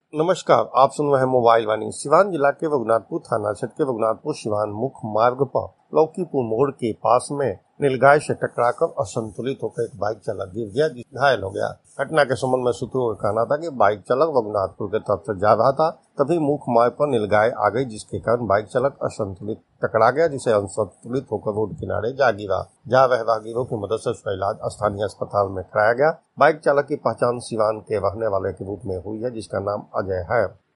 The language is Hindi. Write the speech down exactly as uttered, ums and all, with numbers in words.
नमस्कार, आप सुन रहे हैं मोबाइल वाणी। सिवान जिला के रघुनाथपुर थाना क्षेत्र के रघुनाथपुर सिवान मुख्य मार्ग पर लौकीपुर मोड़ के पास में नीलगाय से टकराकर असंतुलित होकर एक बाइक चालक गिर गया, जिसमें घायल हो गया। घटना के संबंध में सूत्रों का कहना था कि बाइक चालक रघुनाथपुर की तरफ से जा रहा था, तभी मुख्य मार्ग पर नीलगाय आ गई, जिसके कारण बाइक चालक असंतुलित टकरा गया, जिसे असंतुलित होकर रोड किनारे जा गिरा। जहां वह राहगीरों की मदद से उसका इलाज स्थानीय अस्पताल में कराया गया। बाइक चालक की पहचान सिवान के रहने वाले के रूप में हुई है, जिसका नाम अजय है।